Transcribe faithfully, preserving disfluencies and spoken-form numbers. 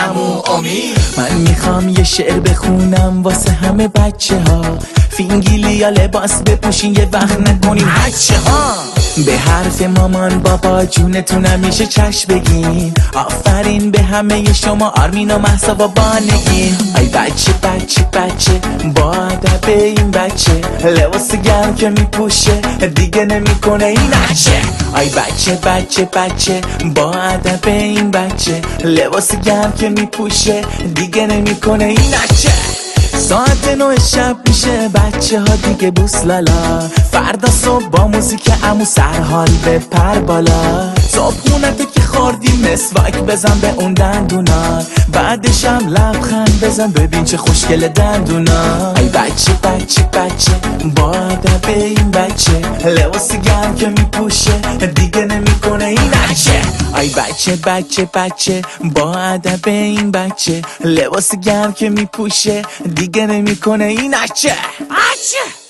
عمو امید. من میخوام یه شعر بخونم واسه همه بچه ها، فینگیلی یا لباس بپوشین یه وقت نکنین هچه ها. به حرف مامان بابا جونتون همیشه چشم بگین، آفرین به همه شما آرمین و مهسا و بانگین. ای بچه بچه بچه با ادب این بچه، لباس گرم که میپوشه دیگه نمیکنه این هچه. ای بچه بچه بچه با ادب این بچه، لباس گرم که میپوشه دیگه نمیکنه این هچه. ساعت نه شب میشه بچه ها دیگه بوس لالا، فردا صبح با موزیک عمو سرحال به پر بالا. صبحونتو که خوردی مسواک بزن به اون دندونا، بعدش هم لبخند بزن ببین چه خوشگل دندونا. ای بچه بچه بچه با ادب این بچه، لباس گرم که میپوشه دیگه نمیکنه این هچه. ای بچه بچه بچه با ادب این بچه، لباس گرم که میپوشه دیگه نمیکنه این هچه هچه.